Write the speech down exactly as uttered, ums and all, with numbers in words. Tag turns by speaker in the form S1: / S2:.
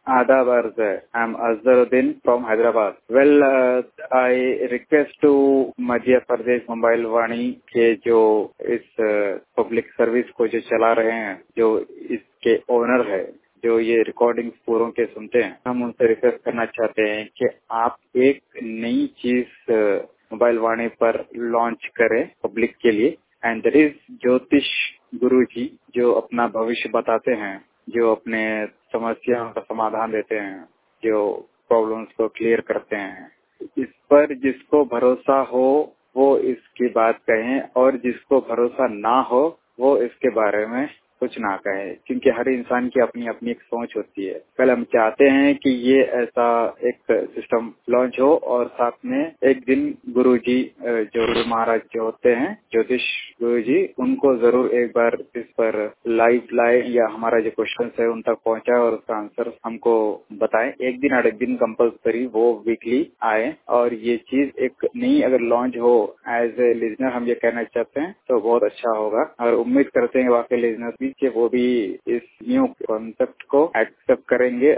S1: Adab Arza. I'm Azharuddin from Hyderabad. Well, uh, I request to Madhya Pradesh mobile Vani के जो इस public service को जो चला रहे हैं, जो इसके ओनर है, जो ये रिकॉर्डिंग पूरों के सुनते हैं, हम उनसे रिक्वेस्ट करना चाहते हैं कि आप एक नई चीज मोबाइल वाणी पर लॉन्च करें पब्लिक के लिए। एंड देयर इज ज्योतिष गुरु जी, जो अपना भविष्य बताते हैं, जो अपने समस्याओं का समाधान देते हैं, जो प्रॉब्लम्स को क्लियर करते हैं। इस पर जिसको भरोसा हो वो इसकी बात कहें, और जिसको भरोसा ना हो वो इसके बारे में कुछ ना कहे, क्योंकि हर इंसान की अपनी अपनी एक सोच होती है। कल हम चाहते हैं कि ये ऐसा एक सिस्टम लॉन्च हो, और साथ में एक दिन गुरुजी, जो गुरु महाराज जो होते हैं, ज्योतिष गुरुजी, उनको जरूर एक बार इस पर लाइव लाए, या हमारा जो क्वेश्चन है उन तक पहुंचाए और उसका आंसर हमको बताएं। एक दिन आठ दिन कंपल्सरी वो वीकली आए, और ये चीज एक नई अगर लॉन्च हो, एज ए लिजनर हम ये कहना चाहते हैं, तो बहुत अच्छा होगा। और उम्मीद करते हैं वाकई लिजनर भी कि वो भी इस न्यू कॉन्सेप्ट को एक्सेप्ट करेंगे